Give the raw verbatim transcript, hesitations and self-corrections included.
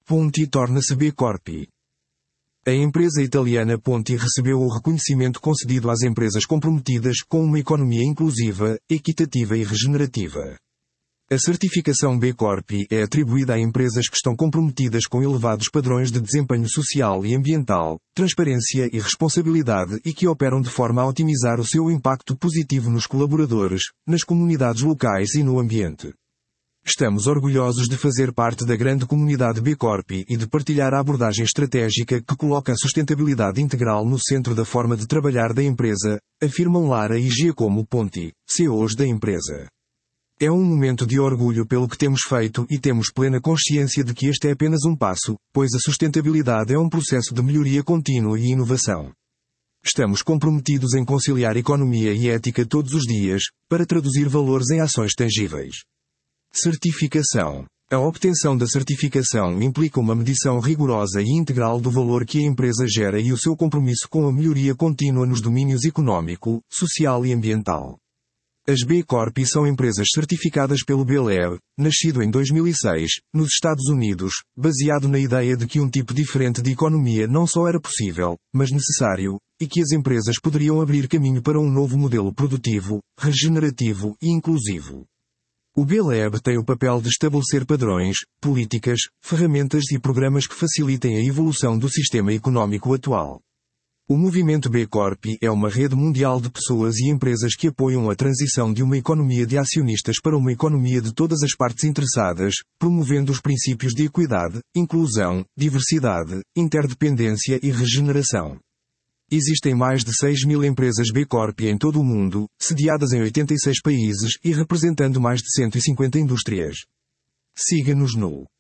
Ponti torna-se B Corp. A empresa italiana Ponti recebeu o reconhecimento concedido às empresas comprometidas com uma economia inclusiva, equitativa e regenerativa. A certificação B Corp é atribuída a empresas que estão comprometidas com elevados padrões de desempenho social e ambiental, transparência e responsabilidade e que operam de forma a otimizar o seu impacto positivo nos colaboradores, nas comunidades locais e no ambiente. Estamos orgulhosos de fazer parte da grande comunidade B Corp e de partilhar a abordagem estratégica que coloca a sustentabilidade integral no centro da forma de trabalhar da empresa, afirmam Lara e Giacomo Ponti, C E Os da empresa. É um momento de orgulho pelo que temos feito e temos plena consciência de que este é apenas um passo, pois a sustentabilidade é um processo de melhoria contínua e inovação. Estamos comprometidos em conciliar economia e ética todos os dias, para traduzir valores em ações tangíveis. Certificação. A obtenção da certificação implica uma medição rigorosa e integral do valor que a empresa gera e o seu compromisso com a melhoria contínua nos domínios econômico, social e ambiental. As B Corp são empresas certificadas pelo B L E B, nascido em dois mil e seis, nos Estados Unidos, baseado na ideia de que um tipo diferente de economia não só era possível, mas necessário, e que as empresas poderiam abrir caminho para um novo modelo produtivo, regenerativo e inclusivo. O B L E B tem o papel de estabelecer padrões, políticas, ferramentas e programas que facilitem a evolução do sistema econômico atual. O movimento B Corp é uma rede mundial de pessoas e empresas que apoiam a transição de uma economia de acionistas para uma economia de todas as partes interessadas, promovendo os princípios de equidade, inclusão, diversidade, interdependência e regeneração. Existem mais de seis mil empresas B Corp em todo o mundo, sediadas em oitenta e seis países e representando mais de cento e cinquenta indústrias. Siga-nos no